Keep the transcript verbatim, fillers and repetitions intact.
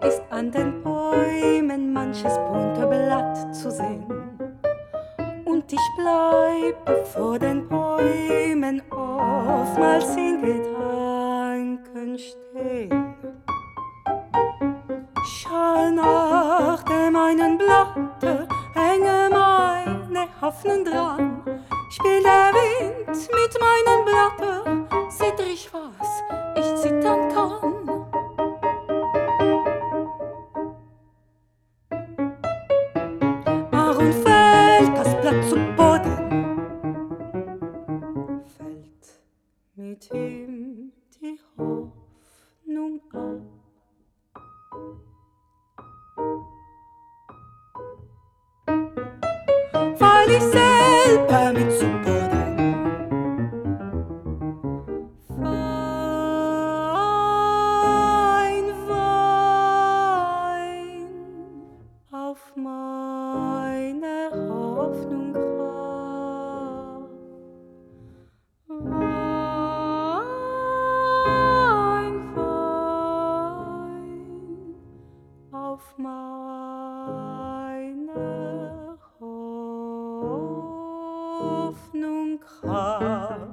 ist an den Bäumen manches bunte Blatt zu sehen. Und ich bleibe vor den Bäumen oftmals in Gedanken stehen. Schau nach dem einen Blatte, hänge meine Hoffnung dran. Spiel der Wind mit meinem Blatte, zitter ich was ich zittern kann. Warum fällt das Blatt zu Boden? Fällt mit ihm die Hoffnung ab? Weil ich selber mit zu Boden wein, wein auf meine Hoffnung grab. Wein, wein auf meine Hoffnung grab.